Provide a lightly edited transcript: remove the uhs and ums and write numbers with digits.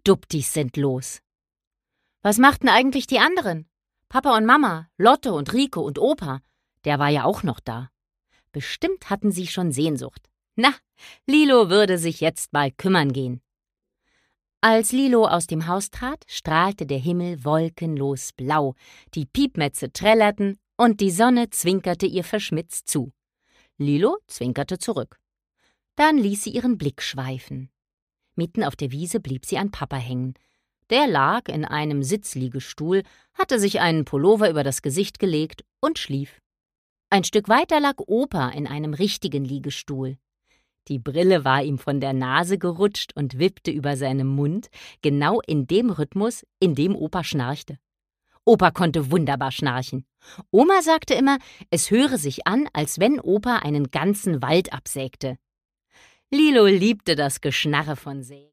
Duptis sind los. Was machten eigentlich die anderen? Papa und Mama, Lotte und Rico und Opa, der war ja auch noch da. Bestimmt hatten sie schon Sehnsucht. Na, Lilo würde sich jetzt mal kümmern gehen. Als Lilo aus dem Haus trat, strahlte der Himmel wolkenlos blau, die Piepmätze trällerten und die Sonne zwinkerte ihr verschmitzt zu. Lilo zwinkerte zurück. Dann ließ sie ihren Blick schweifen. Mitten auf der Wiese blieb sie an Papa hängen. Der lag in einem Sitzliegestuhl, hatte sich einen Pullover über das Gesicht gelegt und schlief. Ein Stück weiter lag Opa in einem richtigen Liegestuhl. Die Brille war ihm von der Nase gerutscht und wippte über seinem Mund, genau in dem Rhythmus, in dem Opa schnarchte. Opa konnte wunderbar schnarchen. Oma sagte immer, es höre sich an, als wenn Opa einen ganzen Wald absägte. Lilo liebte das Geschnarre von Sägen.